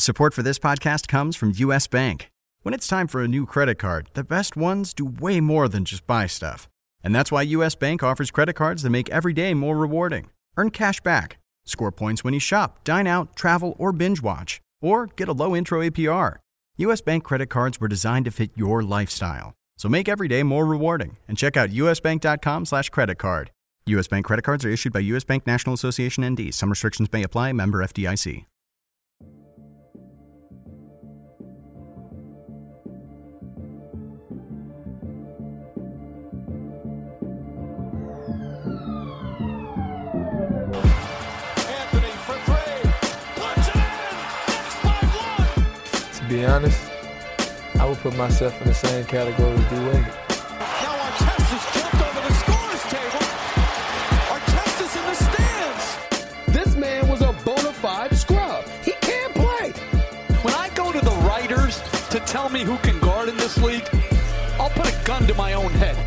Support for this podcast comes from U.S. Bank. When it's time for a new credit card, the best ones do way more than just buy stuff. And that's why U.S. Bank offers credit cards that make every day more rewarding. Earn cash back, score points when you shop, dine out, travel, or binge watch, or get a low intro APR. U.S. Bank credit cards were designed to fit your lifestyle. So make every day more rewarding and check out usbank.com/credit card. U.S. Bank credit cards are issued by U.S. Bank National Association ND. Some restrictions may apply. Member FDIC. To be honest, I would put myself in the same category as D-Wade. Now Artest tipped over the scorer's table. Artest is in the stands. This man was a bona fide scrub. He can't play. When I go to the writers to tell me who can guard in this league, I'll put a gun to my own head.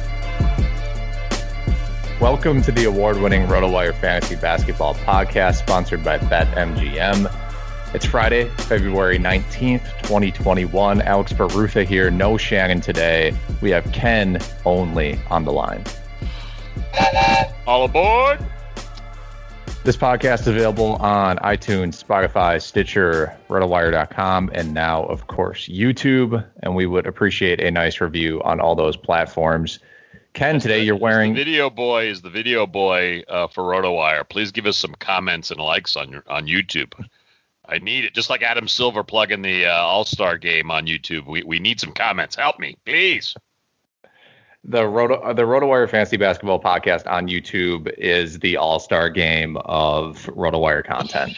Welcome to the award-winning RotoWire Fantasy Basketball Podcast, sponsored by BetMGM. It's Friday, February 19th, 2021. Alex Barutha here. No Shannon today. We have Ken only on the line. All aboard! This podcast is available on iTunes, Spotify, Stitcher, RotoWire.com, and now, of course, YouTube. And we would appreciate a nice review on all those platforms. Ken, today you're wearing... The video boy is the video boy for RotoWire. Please give us some comments and likes on YouTube. I need it. Just like Adam Silver plugging the All-Star game on YouTube. We need some comments. Help me, please. The RotoWire Fantasy Basketball Podcast on YouTube is the All-Star game of RotoWire content.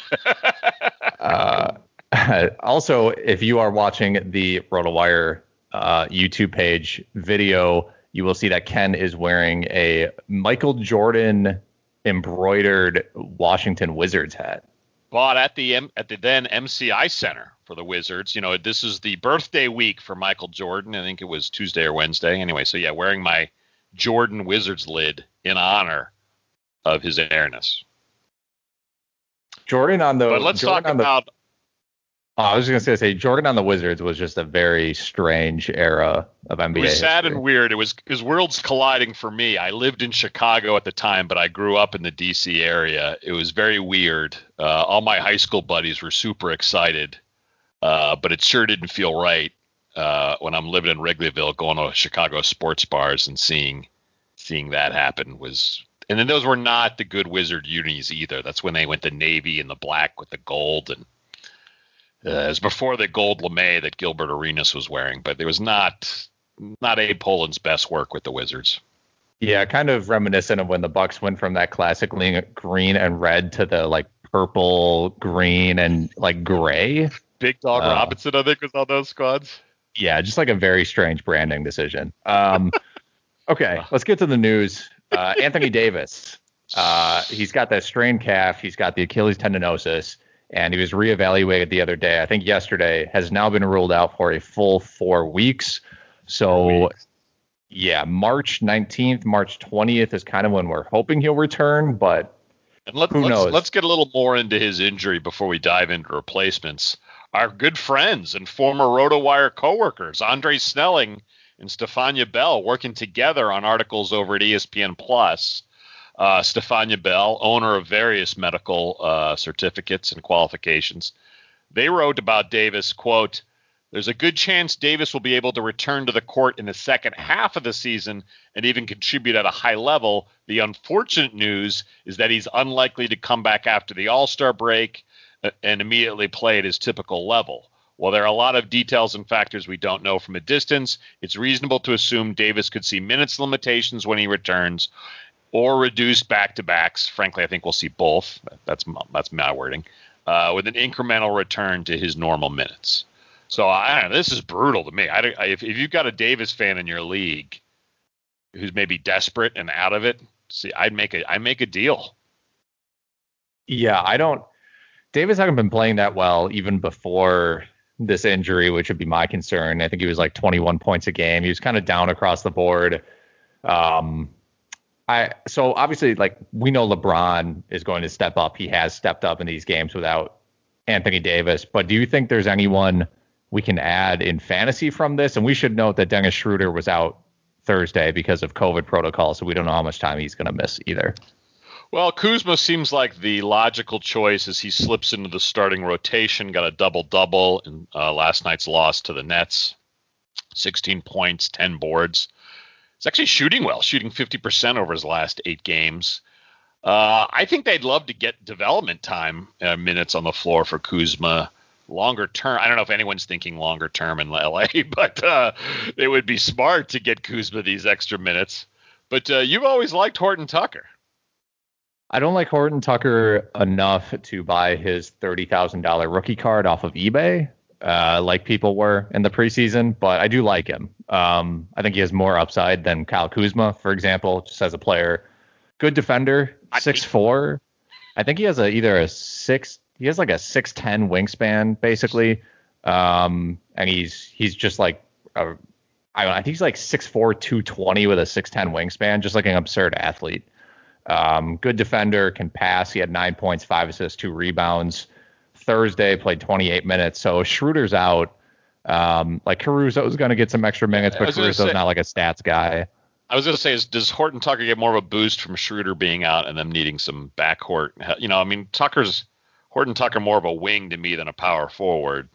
Also, if you are watching the RotoWire YouTube page video, you will see that Ken is wearing a Michael Jordan embroidered Washington Wizards hat. Bought at the then MCI Center for the Wizards. You know, this is the birthday week for Michael Jordan. I think it was Tuesday or Wednesday. Anyway, so yeah, wearing my Jordan Wizards lid in honor of his airness. Jordan on the. But let's talk about. I was just going to say Jordan on the Wizards was just a very strange era of NBA. It was sad history. and weird. It was worlds colliding for me. I lived in Chicago at the time, but I grew up in the D.C. area. It was very weird. All my high school buddies were super excited, but it sure didn't feel right when I'm living in Wrigleyville, going to Chicago sports bars and seeing that happen was. And then those were not the good Wizard unis either. That's when they went the navy and the black with the gold and. It was before the gold lame that Gilbert Arenas was wearing, but it was not Abe Poland's best work with the Wizards. Yeah, kind of reminiscent of when the Bucks went from that classic green and red to the like purple, green, and like gray. Big Dog Robinson, I think, was on those squads. Yeah, just like a very strange branding decision. Okay, let's get to the news. Anthony Davis, he's got that strained calf. He's got the Achilles tendinosis. And he was reevaluated the other day. I think yesterday has now been ruled out for a full 4 weeks. So, yeah, March 19th, March 20th is kind of when we're hoping he'll return. But who knows? Let's get a little more into his injury before we dive into replacements. Our good friends and former RotoWire coworkers, Andre Snelling and Stefania Bell, working together on articles over at ESPN Plus. Stefania Bell, owner of various medical certificates and qualifications, they wrote about Davis, quote, "There's a good chance Davis will be able to return to the court in the second half of the season and even contribute at a high level. The unfortunate news is that he's unlikely to come back after the All-Star break and immediately play at his typical level. While there are a lot of details and factors we don't know from a distance, it's reasonable to assume Davis could see minutes limitations when he returns or reduced back-to-backs. Frankly, I think we'll see both. That's my wording. With an incremental return to his normal minutes." So I don't know, this is brutal to me. If you've got a Davis fan in your league who's maybe desperate and out of it, I'd make a deal. Yeah, Davis hasn't been playing that well even before this injury, which would be my concern. I think he was like 21 points a game. He was kind of down across the board. So obviously, like, we know LeBron is going to step up. He has stepped up in these games without Anthony Davis. But do you think there's anyone we can add in fantasy from this? And we should note that Dennis Schroeder was out Thursday because of COVID protocol, so we don't know how much time he's going to miss either. Well, Kuzma seems like the logical choice as he slips into the starting rotation, got a double-double in last night's loss to the Nets. 16 points, 10 boards. He's actually shooting well, shooting 50% over his last 8 games. I think they'd love to get development time minutes on the floor for Kuzma longer term. I don't know if anyone's thinking longer term in LA, but it would be smart to get Kuzma these extra minutes. But you've always liked Horton Tucker. I don't like Horton Tucker enough to buy his $30,000 rookie card off of eBay, like people were in the preseason, but I do like him. I think he has more upside than Kyle Kuzma, for example, just as a player. Good defender, 6'4". I think he has like a 6'10" wingspan, basically. And he's just like, I think he's like 6'4", 220 with a 6'10" wingspan, just like an absurd athlete. Good defender, can pass. He had 9 points, 5 assists, 2 rebounds. Thursday played 28 minutes. So Schroeder's out. Like Caruso's going to get some extra minutes, but Caruso's not like a stats guy. I was going to say, does Horton Tucker get more of a boost from Schroeder being out and them needing some backcourt? You know, I mean, Horton Tucker more of a wing to me than a power forward.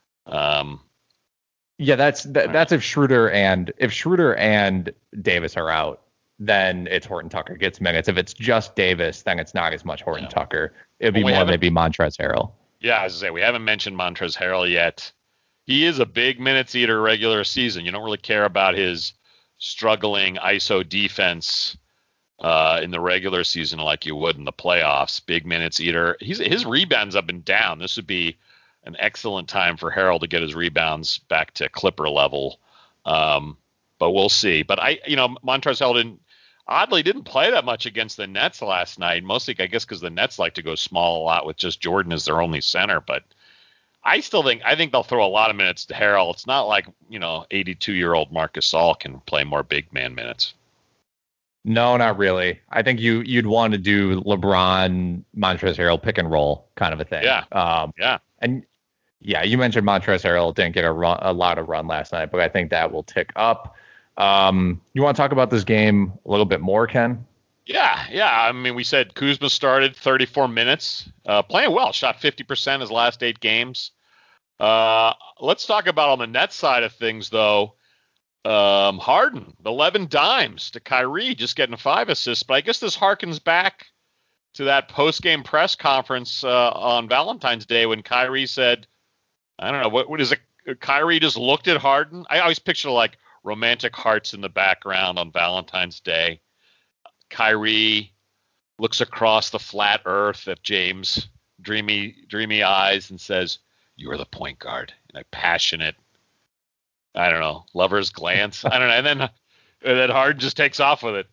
Yeah, that's if Schroeder and Davis are out, then it's Horton Tucker gets minutes. If it's just Davis, then it's not as much Horton Tucker. It'd be more maybe Montrezl Harrell. Yeah, I was going to say, we haven't mentioned Montrezl Harrell yet. He is a big minutes eater regular season. You don't really care about his struggling ISO defense in the regular season like you would in the playoffs. Big minutes eater. His rebounds up and down. This would be an excellent time for Harrell to get his rebounds back to Clipper level. But we'll see. But Montrezl Harrell didn't play that much against the Nets last night. Mostly, I guess, because the Nets like to go small a lot with just Jordan as their only center. But I think they'll throw a lot of minutes to Harrell. It's not like 82-year-old Marc Gasol can play more big man minutes. No, not really. I think you'd want to do LeBron, Montrezl Harrell pick and roll kind of a thing. Yeah. And yeah, you mentioned Montrezl Harrell didn't get a lot of run last night, but I think that will tick up. You want to talk about this game a little bit more, Ken? Yeah. I mean, we said Kuzma started 34 minutes, playing well, shot 50% his last 8 games. Let's talk about on the net side of things, though. Harden, 11 dimes to Kyrie, just getting 5 assists. But I guess this harkens back to that post-game press conference on Valentine's Day when Kyrie said, I don't know, what is it? Kyrie just looked at Harden. I always picture like romantic hearts in the background on Valentine's Day. Kyrie looks across the flat earth at James, dreamy eyes, and says, "You are the point guard." In a passionate, I don't know, lover's glance. I don't know. And then Harden just takes off with it.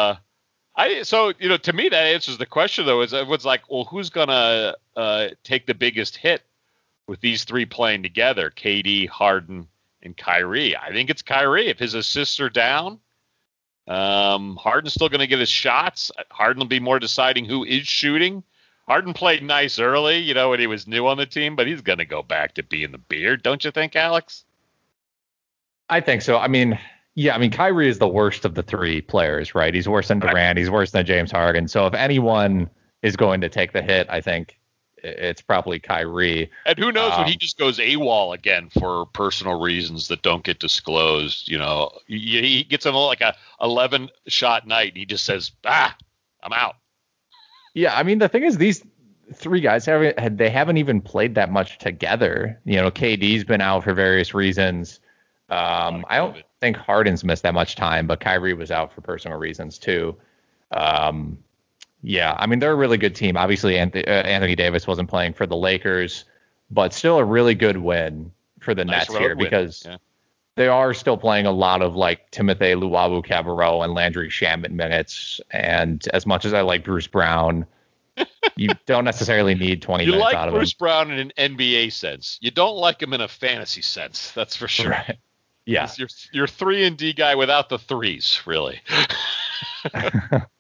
To me, that answers the question, though, is everyone's like, well, who's going to take the biggest hit with these three playing together, KD, Harden, and Kyrie? I think it's Kyrie. If his assists are down, Harden's still going to get his shots. Harden will be more deciding who is shooting. Harden played nice early, when he was new on the team, but he's going to go back to being the beard, don't you think, Alex? I think so. I mean, Kyrie is the worst of the three players, right? He's worse than Durant. He's worse than James Harden. So if anyone is going to take the hit, I think it's probably Kyrie. And who knows when he just goes AWOL again for personal reasons that don't get disclosed. He gets in like a 11-shot night and he just says, I'm out. Yeah, I mean, the thing is, these three guys haven't even played that much together. KD's been out for various reasons. I don't think Harden's missed that much time, but Kyrie was out for personal reasons too. Yeah, I mean, they're a really good team. Obviously, Anthony Davis wasn't playing for the Lakers, but still a really good win for the Nets here because they are still playing a lot of like Timothy Luwawu-Cabarrot and Landry Shamet minutes. And as much as I like Bruce Brown, you don't necessarily need 20 minutes out of him. You like Bruce Brown in an NBA sense. You don't like him in a fantasy sense. That's for sure. Right. Yeah. You're 3-and-D guy without the threes, really.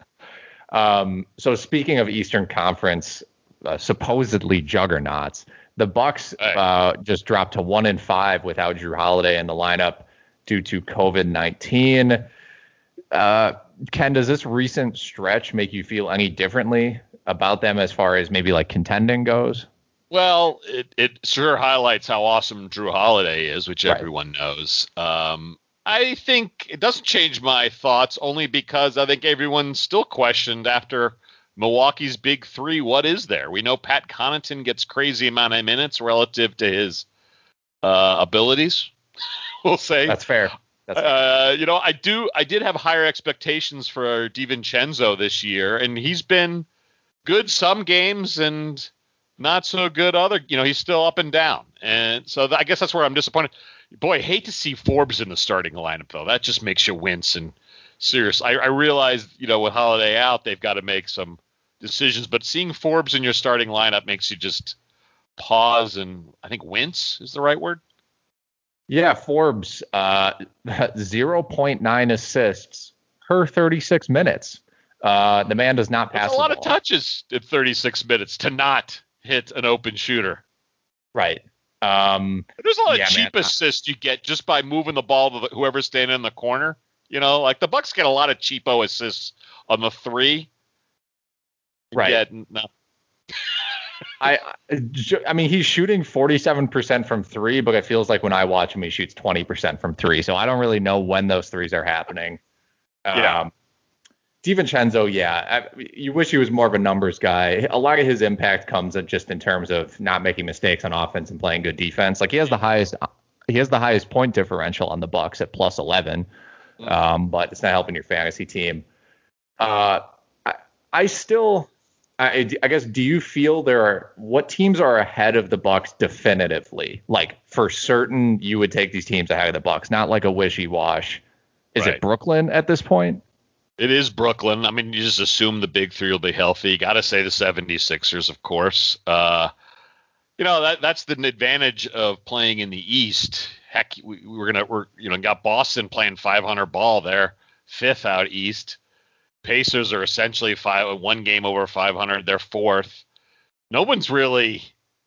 So speaking of Eastern Conference, supposedly juggernauts, The Bucks just dropped to 1-5 without Drew Holiday in the lineup due to COVID-19. Ken, does this recent stretch make you feel any differently about them as far as maybe like contending goes? Well, it sure highlights how awesome Drew Holiday is, which everyone knows. I think it doesn't change my thoughts only because I think everyone still questioned after Milwaukee's big three, what is there? We know Pat Connaughton gets crazy amount of minutes relative to his abilities, we'll say. That's fair. I did have higher expectations for DiVincenzo this year, and he's been good some games and not so good other. He's still up and down. And so I guess that's where I'm disappointed. Boy, hate to see Forbes in the starting lineup, though. That just makes you wince. And serious, I realize, with Holiday out, they've got to make some decisions. But seeing Forbes in your starting lineup makes you just pause and I think wince is the right word. Yeah, Forbes, 0.9 assists per 36 minutes. The man does not pass. That's a lot of touches in 36 minutes to not hit an open shooter. Right. There's a lot of cheap assists you get just by moving the ball to whoever's standing in the corner. Like the Bucks get a lot of cheapo assists on the three. Right. No. I mean, he's shooting 47% from three, but it feels like when I watch him, he shoots 20% from three. So I don't really know when those threes are happening. DiVincenzo, you wish he was more of a numbers guy. A lot of his impact comes just in terms of not making mistakes on offense and playing good defense. Like he has the highest point differential on the Bucks at plus 11, but it's not helping your fantasy team. I guess, do you feel what teams are ahead of the Bucks definitively? Like for certain, you would take these teams ahead of the Bucks, not like a wishy-wash. Is it Brooklyn at this point? It is Brooklyn. I mean, you just assume the big three will be healthy. Got to say the 76ers, of course. That's the advantage of playing in the East. Heck, we're got Boston playing 500 ball there, fifth out East. Pacers are essentially one game over 500. They're fourth. No one's really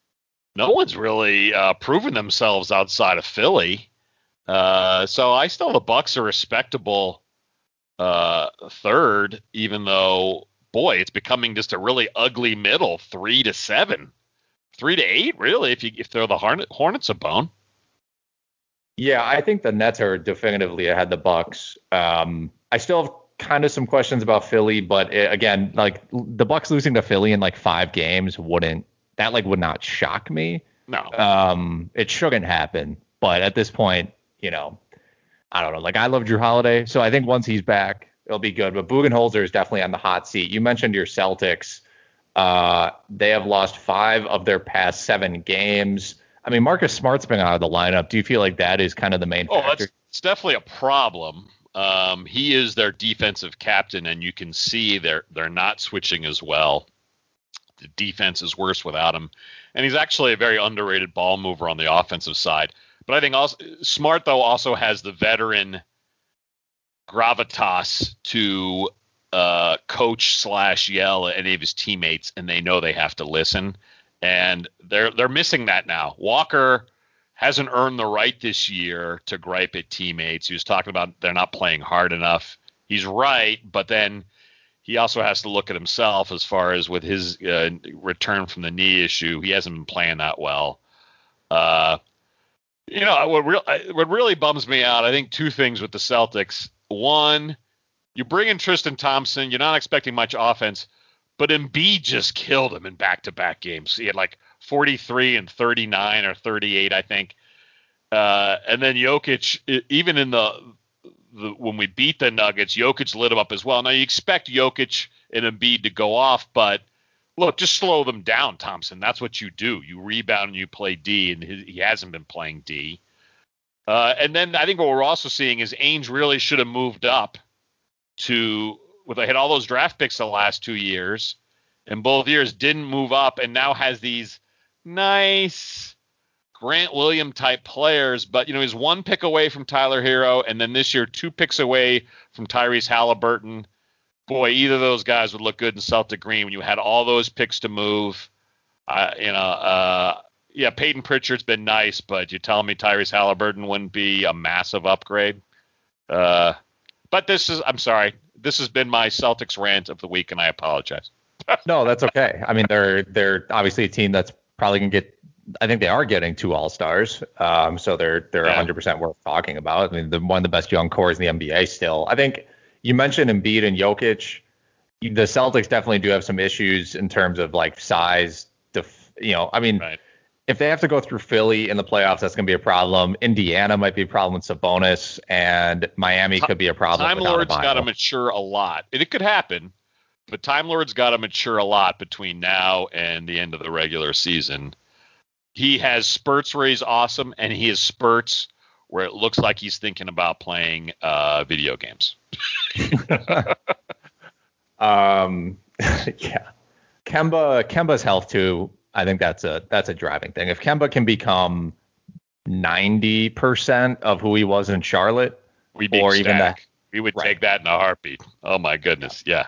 proven themselves outside of Philly. So I still the Bucks are respectable third, even though, boy, it's becoming just a really ugly middle, 3-7, 3-8, really, if they're the Hornets a bone. Yeah, I think the Nets are definitively ahead of the Bucks. I still have kind of some questions about Philly, but again, like the Bucks losing to Philly in like 5 games would not shock me. No. It shouldn't happen, but at this point, I don't know. Like I love Drew Holiday, so I think once he's back, it'll be good. But Budenholzer is definitely on the hot seat. You mentioned your Celtics. They have lost 5 of their past 7 games. I mean, Marcus Smart's been out of the lineup. Do you feel like that is kind of the main factor? It's definitely a problem. He is their defensive captain, and you can see they're not switching as well. The defense is worse without him, and he's actually a very underrated ball mover on the offensive side. But I think also Smart, though, also has the veteran gravitas to coach / yell at any of his teammates, and they know they have to listen. And they're missing that now. Walker hasn't earned the right this year to gripe at teammates. He was talking about they're not playing hard enough. He's right, but then he also has to look at himself as far as with his return from the knee issue. He hasn't been playing that well. What really bums me out, I think 2 things with the Celtics. One, you bring in Tristan Thompson. You're not expecting much offense, but Embiid just killed him in back-to-back games. He had like 43 and 39 or 38, I think. And then Jokic, even in the when we beat the Nuggets, Jokic lit him up as well. Now you expect Jokic and Embiid to go off, but look, just slow them down, Thompson. That's what you do. You rebound and you play D, and he hasn't been playing D. And then I think what we're also seeing is Ainge really should have moved up they had all those draft picks the last 2 years, and both years didn't move up, and now has these nice Grant Williams type players. But, he's 1 pick away from Tyler Hero, and then this year 2 picks away from Tyrese Halliburton. Boy, either of those guys would look good in Celtic green when you had all those picks to move. Yeah, Peyton Pritchard's been nice, but you telling me Tyrese Halliburton wouldn't be a massive upgrade? But I'm sorry. This has been my Celtics rant of the week, and I apologize. No, that's okay. I mean, they're obviously a team that's probably going to get, I think they are getting 2 All-Stars. So they're 100% worth talking about. I mean, they're one of the best young cores in the NBA still. I think you mentioned Embiid and Jokic. The Celtics definitely do have some issues in terms of like size. Right. If they have to go through Philly in the playoffs, that's going to be a problem. Indiana might be a problem with Sabonis, and Miami could be a problem. Time Lord's got to mature a lot. It could happen, but Time Lord's got to mature a lot between now and the end of the regular season. He has spurts where he's awesome, and he has spurts where it looks like he's thinking about playing video games. Yeah. Kemba's health too. I think that's a driving thing. If Kemba can become 90% of who he was in Charlotte, we would take that in a heartbeat. Oh my goodness. Yeah.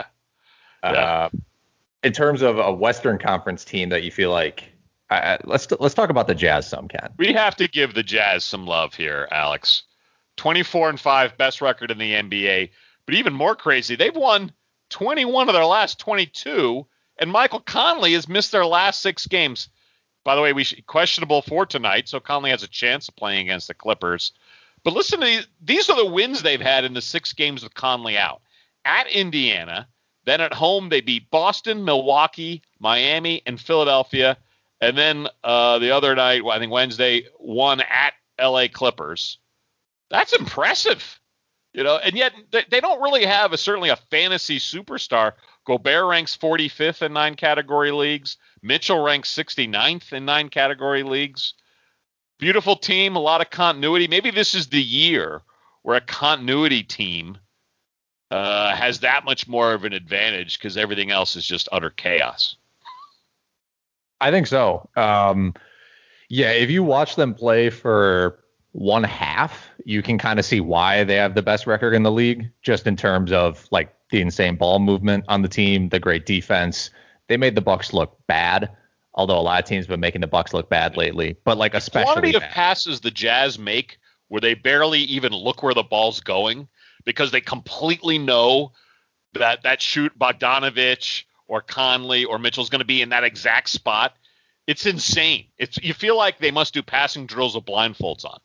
In terms of a Western Conference team that you feel like, let's talk about the Jazz some, Ken. We have to give the Jazz some love here, Alex. 24-5, best record in the NBA. But even more crazy, they've won 21 of their last 22. And Michael Conley has missed their last 6 games. By the way, questionable for tonight, so Conley has a chance of playing against the Clippers. But listen to these are the wins they've had in the 6 games with Conley out. At Indiana, then at home they beat Boston, Milwaukee, Miami, and Philadelphia. And then the other night, I think Wednesday, won at LA Clippers. That's impressive. And yet they don't really have certainly a fantasy superstar. Gobert ranks 45th in 9 category leagues. Mitchell ranks 69th in 9 category leagues. Beautiful team, a lot of continuity. Maybe this is the year where a continuity team has that much more of an advantage because everything else is just utter chaos. I think so. If you watch them play for one half, you can kind of see why they have the best record in the league, just in terms of like the insane ball movement on the team, the great defense. They made the Bucks look bad, although a lot of teams have been making the Bucks look bad lately, but like especially the quantity of bad. passes the Jazz make where they barely even look where the ball's going because they completely know that shoot Bogdanovich or Conley or Mitchell's going to be in that exact spot. It's insane. You feel like they must do passing drills with blindfolds on.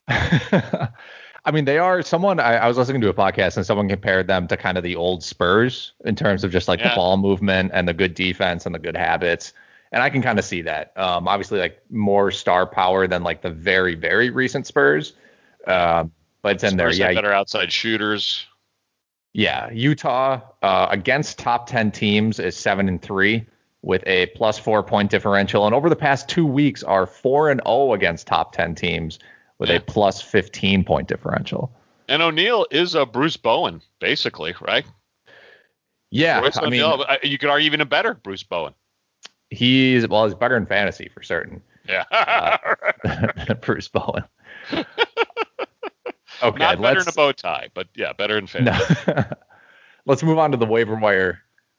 I mean, they are someone I was listening to a podcast and someone compared them to kind of the old Spurs in terms of just like the ball movement and the good defense and the good habits. And I can kind of see that. Obviously, like more star power than like the very, very recent Spurs. But it's in there. Yeah. Better outside shooters. Yeah. Utah against top 10 teams is 7-3 with a +4 point differential. And over the past 2 weeks are 4-0 against top 10 teams with a +15 point differential. And O'Neal is a Bruce Bowen, basically, right? Yeah. I mean, you could argue even a better Bruce Bowen. He's better in fantasy for certain. Yeah. Bruce Bowen. Okay. Not better in a bow tie, but yeah, better in fantasy. No. Let's move on to the waiver wire.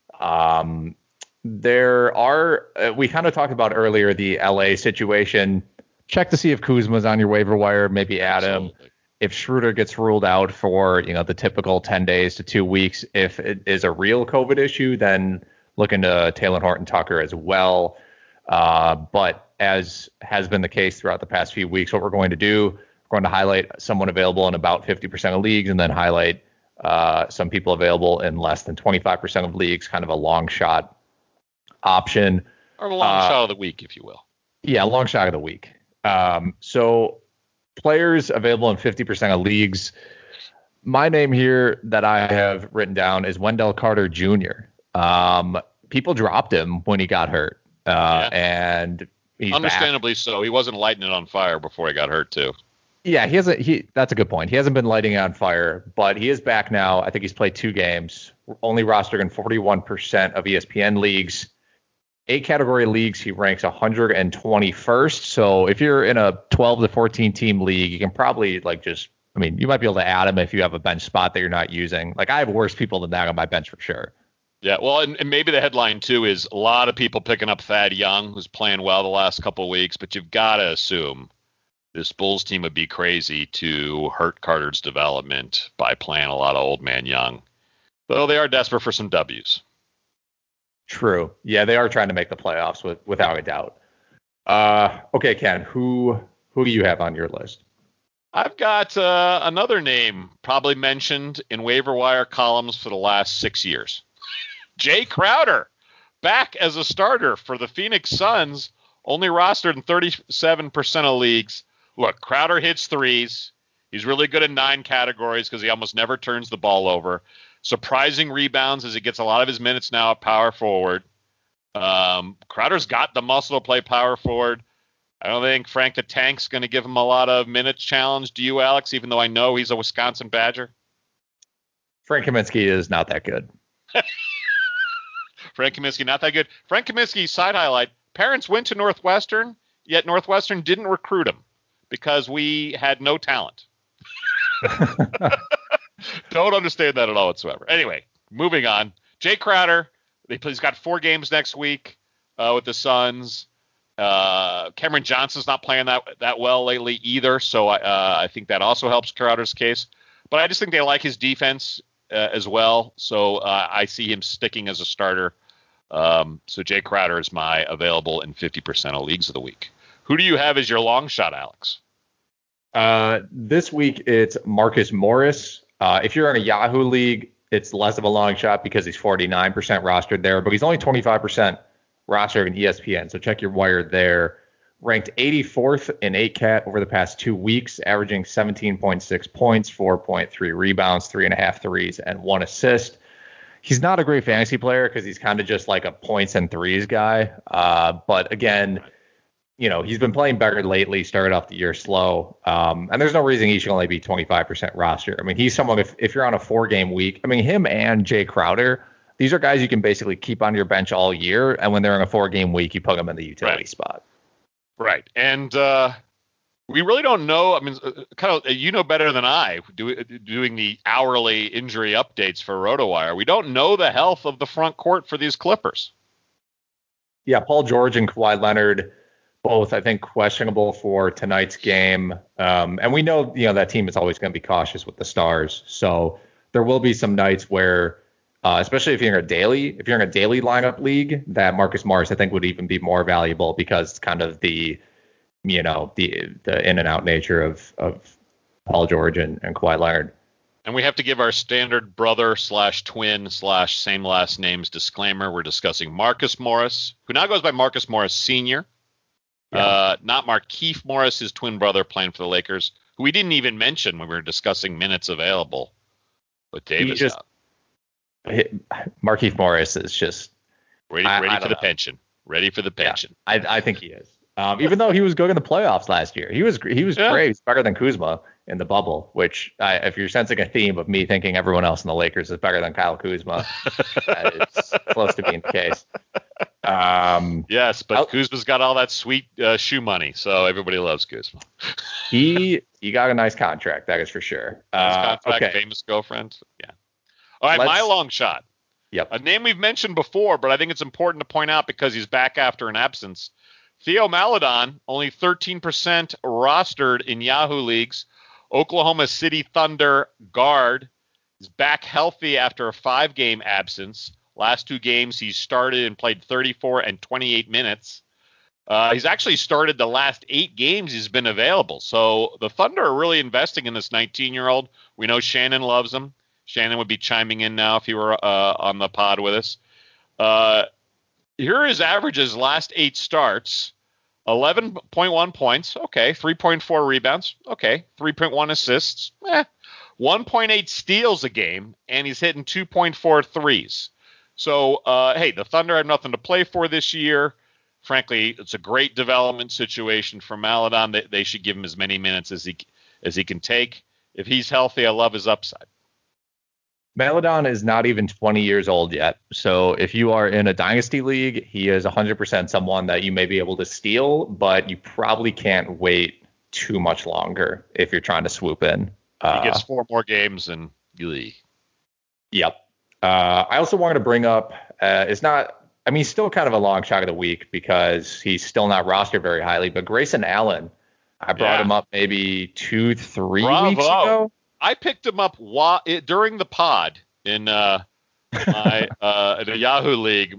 There are, we kind of talked about earlier, the LA situation. Check to see if Kuzma's on your waiver wire, maybe add him. If Schroeder gets ruled out for, the typical 10 days to 2 weeks, if it is a real COVID issue, then look into Taylor Horton-Tucker as well. But as has been the case throughout the past few weeks, what we're going to do, we're going to highlight someone available in about 50% of leagues and then highlight some people available in less than 25% of leagues, kind of a long shot option. Or a long shot of the week, if you will. Yeah, long shot of the week. So players available in 50% of leagues. My name here that I have written down is Wendell Carter Jr. People dropped him when he got hurt. And he's understandably back. So. He wasn't lighting it on fire before he got hurt too. Yeah, that's a good point. He hasn't been lighting it on fire, but he is back now. I think he's played 2 games, only rostered in 41% of ESPN leagues. 8 category leagues, he ranks 121st. So if you're in a 12 to 14 team league, you can probably you might be able to add him if you have a bench spot that you're not using. Like I have worse people than that on my bench for sure. Yeah, well, and maybe the headline, too, is a lot of people picking up Thad Young, who's playing well the last couple of weeks, but you've got to assume this Bulls team would be crazy to hurt Carter's development by playing a lot of old man Young, though they are desperate for some W's. True. Yeah, they are trying to make the playoffs without a doubt. Okay, Ken, who do you have on your list? I've got another name probably mentioned in waiver wire columns for the last 6 years. Jay Crowder, back as a starter for the Phoenix Suns, only rostered in 37% of leagues. Look, Crowder hits threes. He's really good in 9 categories because he almost never turns the ball over. Surprising rebounds as he gets a lot of his minutes now at power forward. Crowder's got the muscle to play power forward. I don't think Frank the Tank's going to give him a lot of minutes challenge. Do you, Alex, even though I know he's a Wisconsin Badger? Frank Kaminsky is not that good. Frank Kaminsky, not that good. Frank Kaminsky, side highlight, parents went to Northwestern, yet Northwestern didn't recruit him because we had no talent. Don't understand that at all whatsoever. Anyway, moving on. Jay Crowder, he's got 4 games next week with the Suns. Cameron Johnson's not playing that well lately either, so I think that also helps Crowder's case. But I just think they like his defense as well, so I see him sticking as a starter. So Jay Crowder is my available in 50% of leagues of the week. Who do you have as your long shot, Alex? This week it's Marcus Morris. If you're in a Yahoo league, it's less of a long shot because he's 49% rostered there, but he's only 25% rostered in ESPN. So check your wire there. Ranked 84th in 8-cat over the past 2 weeks, averaging 17.6 points, 4.3 rebounds, 3.5 threes, and 1 assist. He's not a great fantasy player because he's kind of just like a points and threes guy. But again, you know, he's been playing better lately, started off the year slow. And there's no reason he should only be 25% roster. I mean, he's someone, if you're on a 4-game week, I mean, him and Jay Crowder, these are guys you can basically keep on your bench all year. And when they're in a 4-game week, you put them in the utility spot. Right. And we really don't know. I mean, kind of, you know better than I, doing the hourly injury updates for RotoWire. We don't know the health of the front court for these Clippers. Yeah, Paul George and Kawhi Leonard, both, I think, questionable for tonight's game. And we know, that team is always going to be cautious with the stars. So there will be some nights where, especially if you're in a daily lineup league, that Marcus Morris, I think, would even be more valuable because kind of the in and out nature of Paul George and Kawhi Leonard. And we have to give our standard brother/twin/same last names disclaimer. We're discussing Marcus Morris, who now goes by Marcus Morris Sr., not Markieff Morris, his twin brother playing for the Lakers, who we didn't even mention when we were discussing minutes available with Davis out. Markieff Morris is just ready for the pension. Ready for the pension. Yeah, I think he is. Even though he was good in the playoffs last year, he was great. He's better than Kuzma in the bubble. Which, if you're sensing a theme of me thinking everyone else in the Lakers is better than Kyle Kuzma, it's close to being the case. Yes, but Kuzma's got all that sweet shoe money, so everybody loves Kuzma. He got a nice contract, that is for sure. Nice contract, famous girlfriend. Yeah. All right, my long shot. Yep. A name we've mentioned before, but I think it's important to point out because he's back after an absence. Theo Maledon, only 13% rostered in Yahoo leagues. Oklahoma City Thunder guard. He's back healthy after a 5-game absence. Last 2 games, he's started and played 34 and 28 minutes. He's actually started the last 8 games he's been available. So the Thunder are really investing in this 19-year-old. We know Shannon loves him. Shannon would be chiming in now if he were on the pod with us. Here are his averages last 8 starts. 11.1 points. Okay. 3.4 rebounds. Okay. 3.1 assists. 1.8 steals a game. And he's hitting 2.4 threes. So, hey, the Thunder have nothing to play for this year. Frankly, it's a great development situation for Maledon. They should give him as many minutes as he can take. If he's healthy, I love his upside. Maledon is not even 20 years old yet. So if you are in a dynasty league, he is 100% someone that you may be able to steal, but you probably can't wait too much longer if you're trying to swoop in. He gets 4 more games and Lee. Yep. I also wanted to bring up, he's still kind of a long shot of the week because he's still not rostered very highly, but Grayson Allen, I brought him up maybe 2-3 weeks ago. I picked him up during the pod in my in a Yahoo League,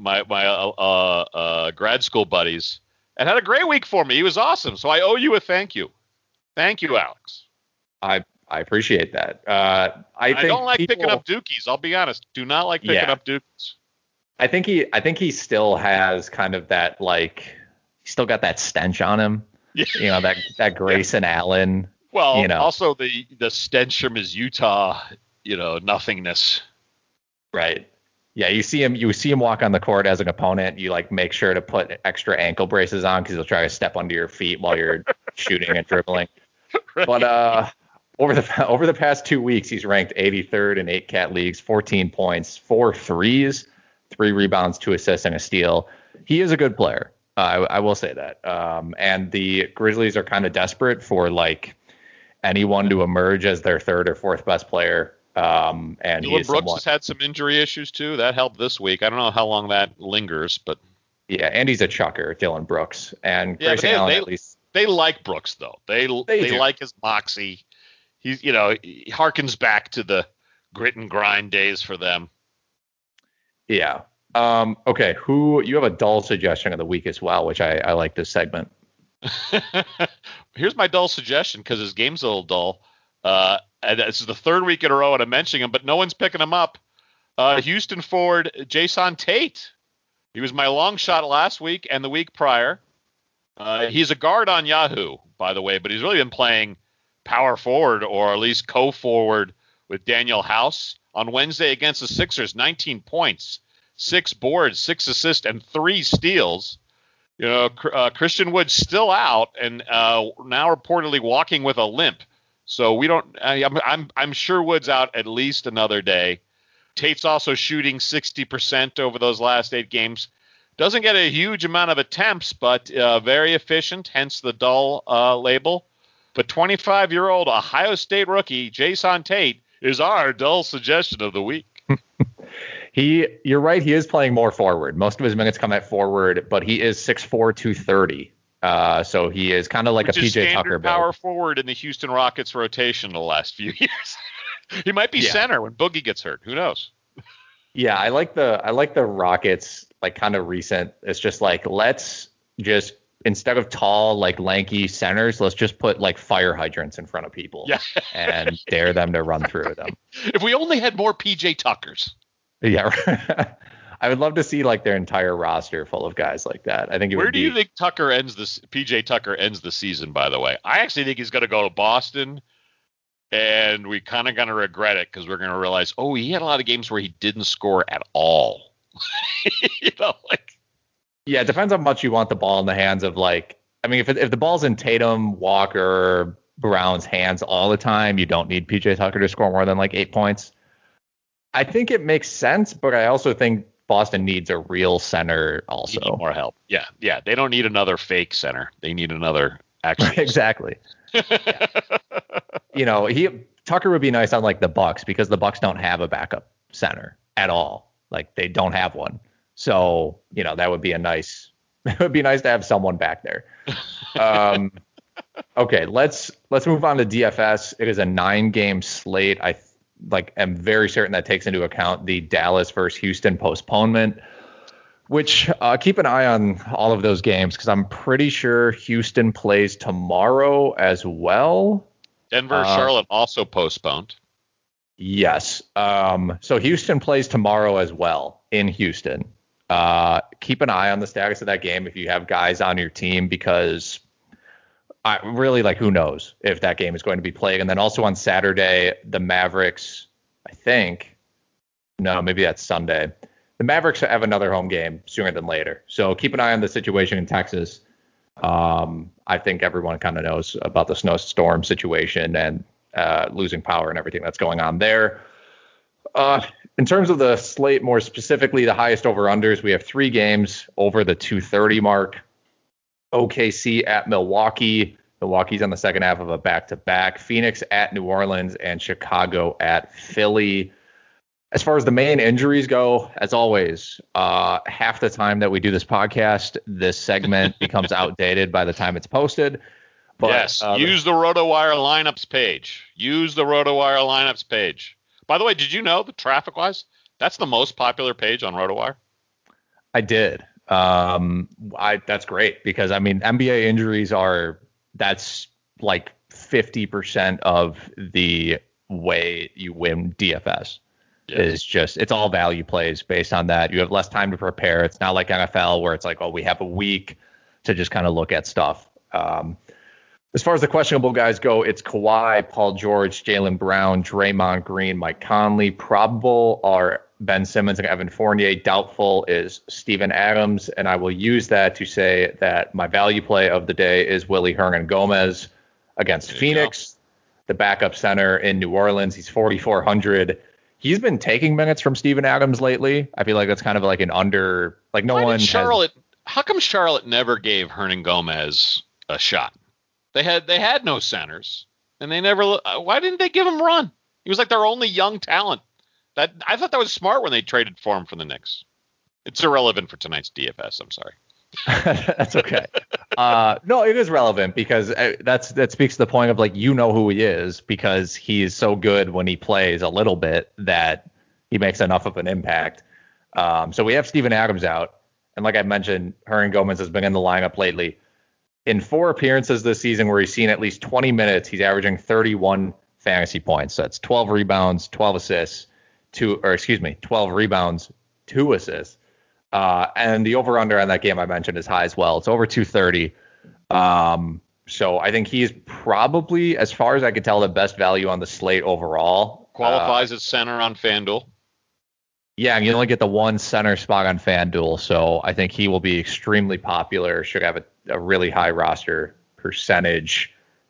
my grad school buddies, and had a great week for me. He was awesome. So I owe you a thank you. Thank you, Alex. I appreciate that. I don't like picking up dookies. I'll be honest. Do not like picking up dookies. I think he still has kind of that, like, he's still got that stench on him. Yeah. That Grayson Allen. Well, also the stench from his Utah, nothingness. Right. Yeah, you see him walk on the court as an opponent. You like make sure to put extra ankle braces on because he'll try to step under your feet while you're shooting and dribbling. Right. But over the past 2 weeks, he's ranked 83rd in 8-cat leagues, 14 points, 4 threes, 3 rebounds, 2 assists, and a steal. He is a good player. I will say that. And the Grizzlies are kind of desperate for like anyone to emerge as their 3rd or 4th best player. And Dillon Brooks has had some injury issues too. That helped this week. I don't know how long that lingers, but yeah, and he's a chucker, Dillon Brooks, and Grayson Allen at least. They like Brooks though. They like his moxie. He's he harkens back to the grit and grind days for them. Yeah. Okay. You have a dull suggestion of the week as well, which I like this segment. Here's my dull suggestion because his game's a little dull. And this is the 3rd week in a row and I'm mentioning him, but no one's picking him up. Houston forward Jason Tate. He was my long shot last week and the week prior. He's a guard on Yahoo, by the way, but he's really been playing power forward or at least co-forward with Daniel House. On Wednesday against the Sixers, 19 points, 6 boards, 6 assists, and 3 steals. Christian Wood's still out and now reportedly walking with a limp. So we don't. I'm sure Wood's out at least another day. Tate's also shooting 60% over those last 8 games. Doesn't get a huge amount of attempts, but very efficient. Hence the dull label. But 25-year-old Ohio State rookie Jason Tate is our dull suggestion of the week. You're right. He is playing more forward. Most of his minutes come at forward, but he is 6'4", 230. So he is kind of like a PJ Tucker build. Power forward in the Houston Rockets rotation the last few years. He might be center when Boogie gets hurt. Who knows? Yeah, I like the Rockets, like kind of recent. It's just like, let's just, instead of tall, like lanky centers, let's just put like fire hydrants in front of people and dare them to run through them. If we only had more PJ Tuckers. Yeah. I would love to see like their entire roster full of guys like that. I think it would be. Where do you think PJ Tucker ends the season, by the way? I actually think he's going to go to Boston, and we kind of going to regret it because we're going to realize, he had a lot of games where he didn't score at all. Yeah, it depends how much you want the ball in the hands of if the ball's in Tatum, Walker, Brown's hands all the time, you don't need PJ Tucker to score more than like 8 points. I think it makes sense, but I also think Boston needs a real center also. They need more help. Yeah. They don't need another fake center. They need another actual. Exactly. Tucker would be nice on like the Bucks because the Bucks don't have a backup center at all. Like they don't have one. So, that would be it would be nice to have someone back there. Okay, let's move on to DFS. It is a 9-game slate. I'm very certain that takes into account the Dallas versus Houston postponement, which keep an eye on all of those games because I'm pretty sure Houston plays tomorrow as well. Denver, Charlotte also postponed. Yes. So Houston plays tomorrow as well in Houston. Keep an eye on the status of that game if you have guys on your team because who knows if that game is going to be played. And then also on Saturday, the Mavericks, maybe that's Sunday. The Mavericks have another home game sooner than later. So keep an eye on the situation in Texas. I think everyone kind of knows about the snowstorm situation and losing power and everything that's going on there. In terms of the slate, more specifically, the highest over-unders, we have 3 games over the 230 mark. OKC at Milwaukee. Milwaukee's on the second half of a back-to-back. Phoenix at New Orleans and Chicago at Philly. As far as the main injuries go, as always, half the time that we do this podcast, this segment becomes outdated by the time it's posted. But, yes, use the RotoWire lineups page. Use the RotoWire lineups page. By the way, did you know that traffic-wise, that's the most popular page on RotoWire? I did. That's great because, I mean, NBA injuries that's like 50% of the way you win DFS. Yes. It's all value plays based on that. You have less time to prepare. It's not like NFL where it's like, oh, we have a week to just kind of look at stuff. As far as the questionable guys go, it's Kawhi, Paul George, Jaylen Brown, Draymond Green, Mike Conley. Probable are Ben Simmons and Evan Fournier. Doubtful is Steven Adams. And I will use that to say that my value play of the day is Willie Hernan-Gomez against Phoenix, the backup center in New Orleans. He's 4,400. He's been taking minutes from Steven Adams lately. I feel like that's kind of like an under, like no one. How come Charlotte never gave Hernan-Gomez a shot? They had no centers, and they never. Why didn't they give him a run? He was like their only young talent. I thought that was smart when they traded for him from the Knicks. It's irrelevant for tonight's DFS. I'm sorry. That's okay. No, it is relevant because that speaks to the point of like who he is because he is so good when he plays a little bit that he makes enough of an impact. So we have Steven Adams out, and like I mentioned, Hernan-Gomez has been in the lineup lately. In 4 appearances this season where he's seen at least 20 minutes, he's averaging 31 fantasy points. So that's 12 rebounds, 12 assists, 12 rebounds, 2 assists. And the over-under on that game I mentioned is high as well. It's over 230. So I think he's probably, as far as I could tell, the best value on the slate overall. Qualifies as center on FanDuel. Yeah, and you only get the one center spot on FanDuel, so I think he will be extremely popular, should have a really high roster percentage.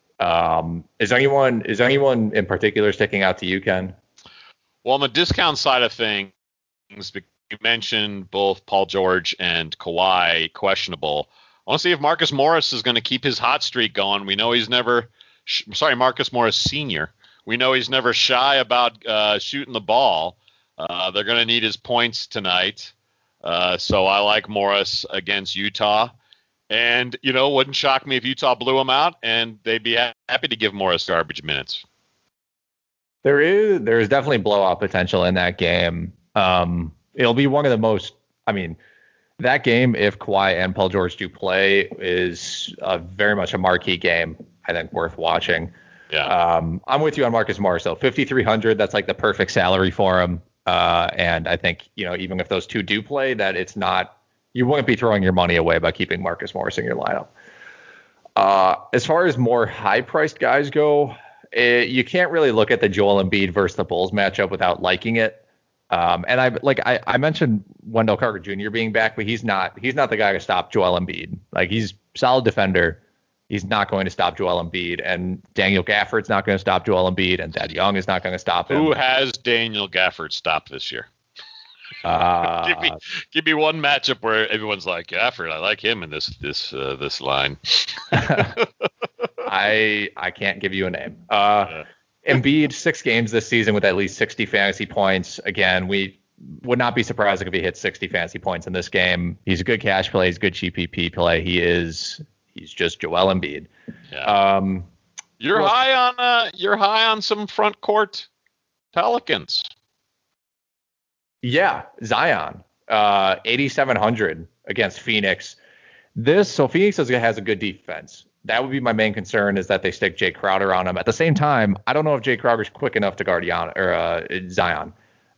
Is anyone in particular sticking out to you, Ken? Well, on the discount side of things, you mentioned both Paul George and Kawhi questionable. I want to see if Marcus Morris is going to keep his hot streak going. We know he's never Marcus Morris Sr. We know he's never shy about shooting the ball. They're going to need his points tonight. So I like Morris against Utah. And, wouldn't shock me if Utah blew him out, and they'd be happy to give Morris garbage minutes. There is definitely blowout potential in that game. It'll be one of the most, that game, if Kawhi and Paul George do play, is very much a marquee game, I think, worth watching. Yeah. I'm with you on Marcus Morris, though. 5,300, that's like the perfect salary for him. And I think, even if those two do play, that it's not, you wouldn't be throwing your money away by keeping Marcus Morris in your lineup. As far as more high-priced guys go, you can't really look at the Joel Embiid versus the Bulls matchup without liking it. And I mentioned Wendell Carter Jr. being back, but he's not the guy to stop Joel Embiid. Like, he's a solid defender. He's not going to stop Joel Embiid, and Daniel Gafford's not going to stop Joel Embiid, and Thad Young is not going to stop him. Who has Daniel Gafford stopped this year? Give me one matchup where everyone's like, Gafford, I like him in this line. I can't give you a name. Embiid, 6 games this season with at least 60 fantasy points. Again, we would not be surprised if he hits 60 fantasy points in this game. He's a good cash play. He's a good GPP play. He's just Joel Embiid. Yeah. You're high on some front court Pelicans. Yeah, Zion, 8,700 against Phoenix. Phoenix has a good defense. That would be my main concern, is that they stick Jay Crowder on him. At the same time, I don't know if Jay Crowder's quick enough to guard Zion.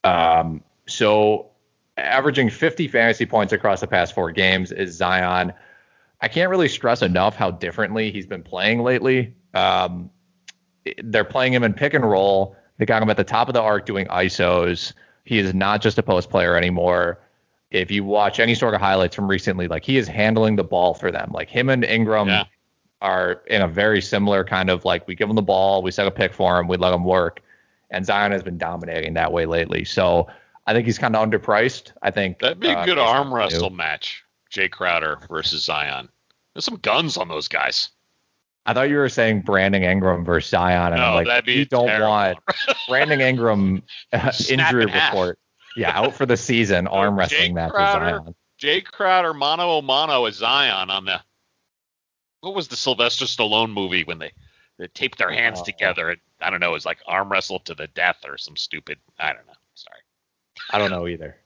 So averaging 50 fantasy points across the past 4 games is Zion. I can't really stress enough how differently he's been playing lately. They're playing him in pick and roll. They got him at the top of the arc doing ISOs. He is not just a post player anymore. If you watch any sort of highlights from recently, like, he is handling the ball for them. Like, him and Ingram are in a very similar kind of, like, we give him the ball, we set a pick for him, we let him work. And Zion has been dominating that way lately. So I think he's kind of underpriced. I think that'd be a good arm wrestle match. Jay Crowder versus Zion. There's some guns on those guys. I thought you were saying Brandon Ingram versus Zion, and No, I'm like, that'd be you don't terrible. want Brandon Ingram injury in half. report. Yeah, out for the season, arm wrestling match with Zion. Jay Crowder, mano a mano with Zion on the, what was the Sylvester Stallone movie when they taped their hands together and, I don't know, it was like arm wrestle to the death or some stupid, I don't know. Sorry. I don't know either.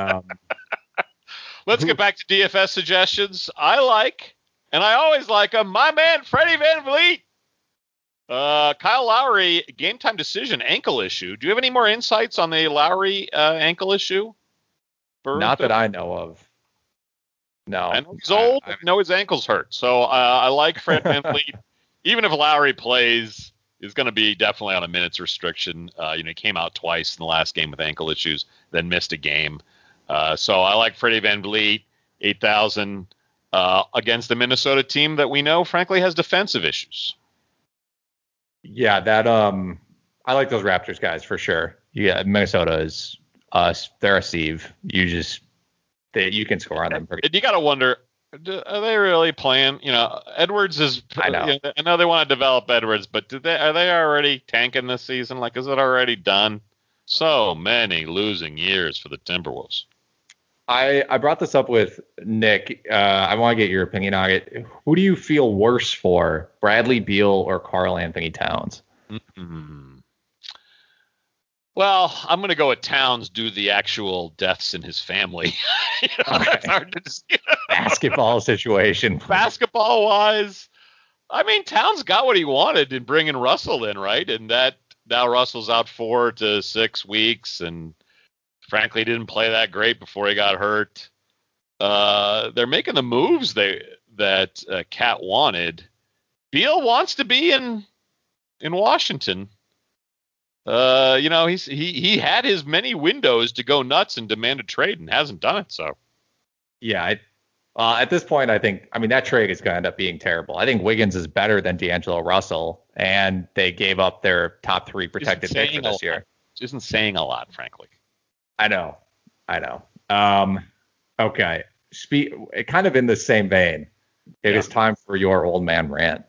Let's get back to DFS suggestions. I always like them. My man, Freddie VanVleet. Kyle Lowry, game time decision, ankle issue. Do you have any more insights on the Lowry ankle issue? Not that I know of. No. I know he's old. I know his ankle's hurt. So I like Fred VanVleet. Even if Lowry plays, is going to be definitely on a minutes restriction. He came out twice in the last game with ankle issues, then missed a game. So I like Freddie VanVleet, 8,000 against the Minnesota team that we know, frankly, has defensive issues. Yeah, that I like those Raptors guys for sure. Yeah, Minnesota is us. They're a sieve. You can score on them. You got to wonder, are they really playing? Edwards is. I know. I know they want to develop Edwards, but are they already tanking this season? Like, is it already done? So many losing years for the Timberwolves. I brought this up with Nick. I want to get your opinion on it. Who do you feel worse for, Bradley Beal or Karl Anthony Towns? Mm-hmm. Well, I'm going to go with Towns due to the actual deaths in his family. It's hard to see. Basketball situation. Basketball-wise, I mean, Towns got what he wanted in bringing Russell in, right? And that now Russell's out 4 to 6 weeks, and frankly didn't play that great before he got hurt. They're making the moves that Cat wanted. Beal wants to be in Washington. He had his many windows to go nuts and demand a trade and hasn't done it. So, yeah, at this point, that trade is going to end up being terrible. I think Wiggins is better than D'Angelo Russell, and they gave up their top 3 protected pick for this year. Isn't saying a lot, frankly. I know. Okay. Kind of in the same vein, it is time for your old man rant.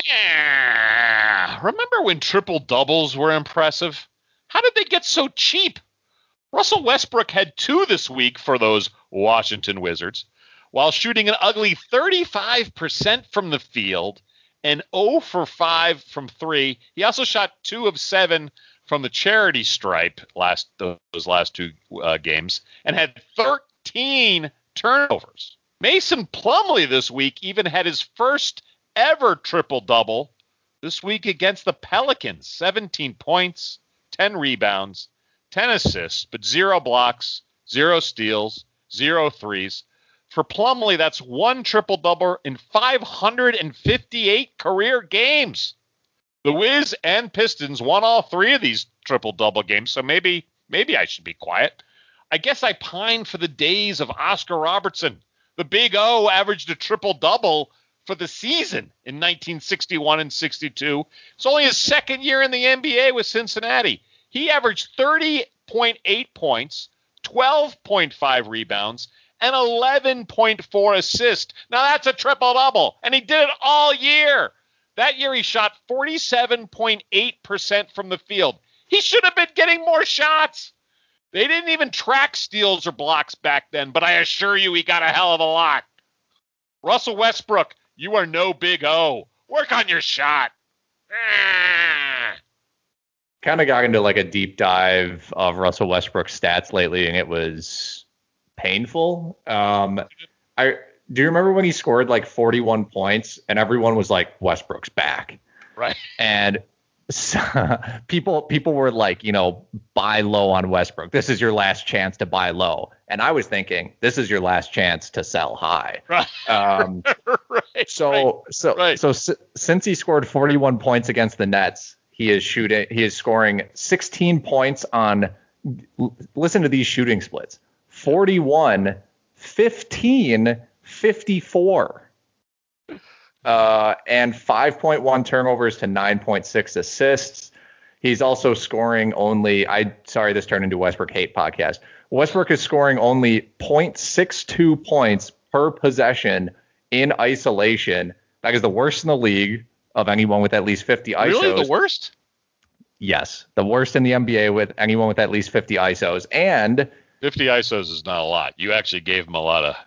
Remember when triple doubles were impressive? How did they get so cheap? Russell Westbrook had 2 this week for those Washington Wizards, while shooting an ugly 35% from the field and 0 for 5 from 3. He also shot 2 of 7 from the charity stripe those last 2 games and had 13 turnovers. Mason Plumlee this week even had his first ever triple-double this week against the Pelicans. 17 points, 10 rebounds, 10 assists, but 0 blocks, 0 steals, 0 threes. For Plumlee, that's 1 triple-double in 558 career games. The Wiz and Pistons won all 3 of these triple-double games, so maybe I should be quiet. I guess I pine for the days of Oscar Robertson. The Big O averaged a triple-double for the season in 1961 and 62. It's only his second year in the NBA with Cincinnati. He averaged 30.8 points, 12.5 rebounds, and 11.4 assists. Now that's a triple-double, and he did it all year. That year he shot 47.8% from the field. He should have been getting more shots. They didn't even track steals or blocks back then, but I assure you he got a hell of a lot. Russell Westbrook, you are no Big O. Work on your shot. Kind of got into like a deep dive of Russell Westbrook's stats lately, and it was painful. Do you remember when he scored like 41 points and everyone was like, Westbrook's back? Right. And so, people were like, buy low on Westbrook. This is your last chance to buy low. And I was thinking, this is your last chance to sell high. Right. So since he scored 41 points against the Nets, he is scoring 16 points on, listen to these shooting splits: 41, 15, 54. And 5.1 turnovers to 9.6 assists. He's also scoring only, this turned into Westbrook Hate podcast. Westbrook is scoring only 0.62 points per possession in isolation. That is the worst in the league. of anyone with at least 50 ISOs. Really? The worst? Yes, the worst in the NBA with anyone with at least 50 ISOs. And 50 ISOs is not a lot. You actually gave him a lot of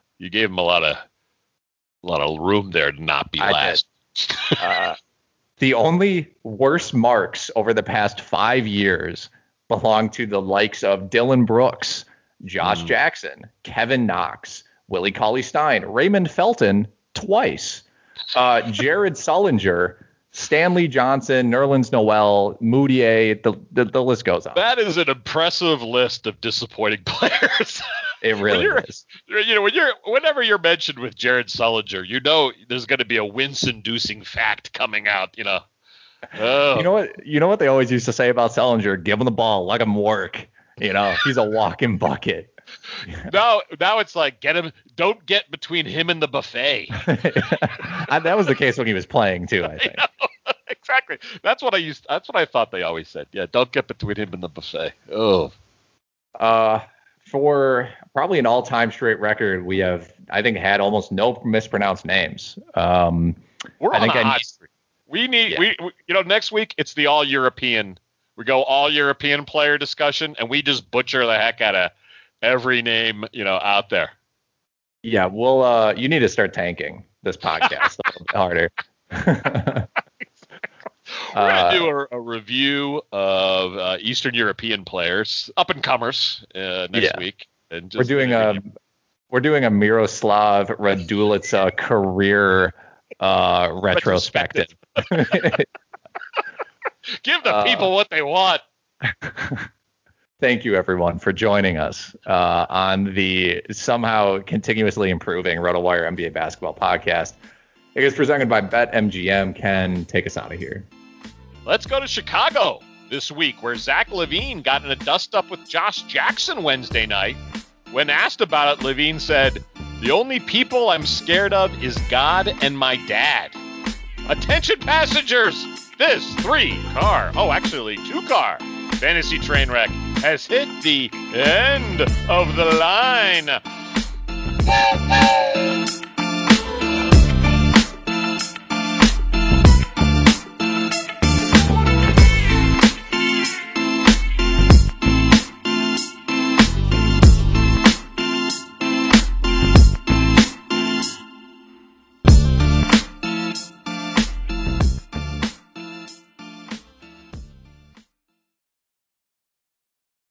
room there to not be last. The only worst marks over the past 5 years belong to the likes of Dylan Brooks, Josh Jackson, Kevin Knox, Willie Cauley-Stein, Raymond Felton twice, Jared Sullinger, Stanley Johnson, Nerlens Noel, Moutier, the list goes on. That is an impressive list of disappointing players. It really is. Whenever you're mentioned with Jared Sullinger, you know there's going to be a wince-inducing fact coming out. Oh. You know what they always used to say about Sullinger? Give him the ball, let him work. He's a walking bucket. Now it's like don't get between him and the buffet. That was the case when he was playing too, I think. Exactly. That's what I thought they always said. Yeah, don't get between him and the buffet. Oh. For probably an all-time straight record, we have, I think, had almost no mispronounced names. We're on a hot streak. We next week it's the all-European. We go all-European player discussion, and we just butcher the heck out of every name, out there. Yeah, well, you need to start tanking this podcast a little bit harder. We're going to do a review of Eastern European players, up-and-comers, next week. And just we're doing a Miroslav Radulica career retrospective. Give the people what they want. Thank you, everyone, for joining us on the somehow continuously improving RotoWire NBA basketball podcast. It is presented by BetMGM. Ken, take us out of here. Let's go to Chicago this week, where Zach LaVine got in a dust-up with Josh Jackson Wednesday night. When asked about it, LaVine said, "The only people I'm scared of is God and my dad." Attention passengers! This 2-car fantasy train wreck has hit the end of the line.